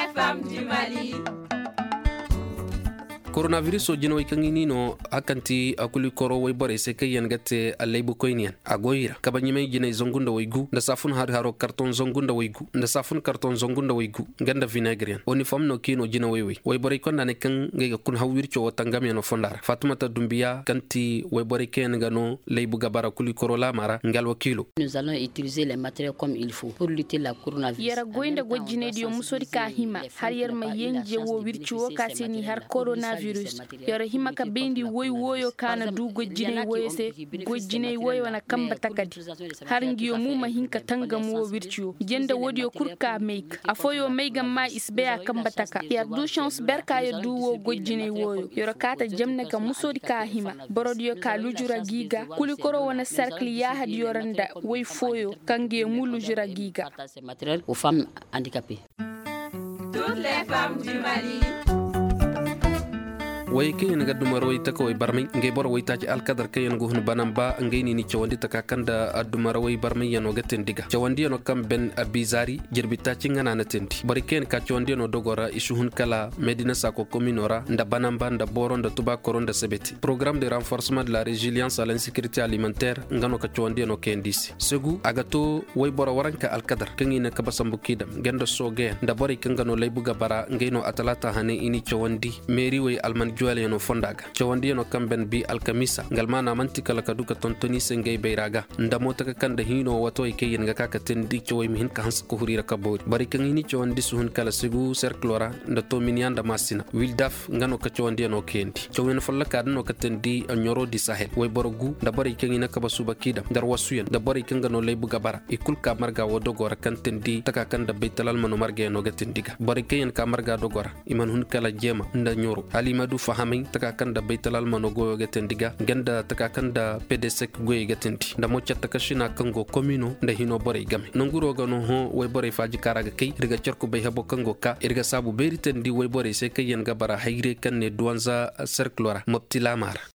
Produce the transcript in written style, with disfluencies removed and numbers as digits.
femmes du Mali. Coronavirus o jino ikangini no akanti akuli koro way bore se kayen gatte allaybu koynian agoyira kabanyime jine zongunda waygu nda safun haro karton zongunda waygu nda safun karton zongunda waygu ganda vinagrian oni famno kino jina way bore ko nane kan ngega kun hawircho watangam no fondara Fatoumata Doumbia kanti way bore ken ngano laybu gabara kuli koro la mara ngal wakilo. Nous allons utiliser les matériaux comme il faut pour lutter la coronavirus. Yara goinda gojine dio musori ka hima har yar mayenje wo wircho ka seni har coronavirus yara hima ka bendi woyo kana du gojine woyo se gojine woyo wana kamba takadi har ngiyo mu mahinka tangam wo wircho jenda wodio kurka make afoyo mega ma isbeya kamba taka yar du chance berka ya du wo gojine woyo yara kata jamna ka musori ka hima borodio ka lujura giga kuli koro wana cercle ya had yoranda woy foyo kange mu lujura giga matériel aux femmes handicapées. Toutes les femmes du Mali. way kayen ga dumar way taka way barmay ngay bor way taji alkadar kayen go hun banamba ngay ni chawandi taka kanda adumar way barmay yano gaten diga chawandi yano kam ben abizari jirbita cingana na tenti bari ken ka chawandi yano dogora isu hun kala medina sako kominora nda banamba nda boro nda tuba koronda sebeti programme de renforcement de la résilience à l'insécurité alimentaire ngano ka chawandi yano kendisi segu agato way boro waranka alkadar kangi na kabasambukidam genda soge nda bari kangano laybuga bara ngayno atalata hane ini chawandi meri way alman juwale no fondaga chawandi no kamben bi alkamisa ngalmana mantika la kaduka tontoni sengay bayraga ndamo taka kanda hino wato e kayen ga kaka tendi choy mihin ka hans ko hurira kabori bari kan hini chawandi suhun kala segu cerclora nda to minianda masina wildaf ngano ka chawandi no kendi chawen falla kadno ka tendi nyoro di sahel way borogu nda bari kan ina ka basuba kida dar wasuyen nda bari kan no laybu gabara ikul ka marga wodogora kan tendi taka kanda baytalal mano marga no ga tendiga bari kayen ka marga dogora iman hun kala jema nda nyoro alimadu fahamin taka kanda baytalal mano goyo gatendiga ganda taka kanda PDSek goyo gatendi nda mo chatta kashina kango komino nda hino bore game nanguro gano ho way bore faji karaga kay irga cerko bay habo kango ka irga sabu beritendi way bore se kayen gabara hayre kanne duanza cerclora mopti lamar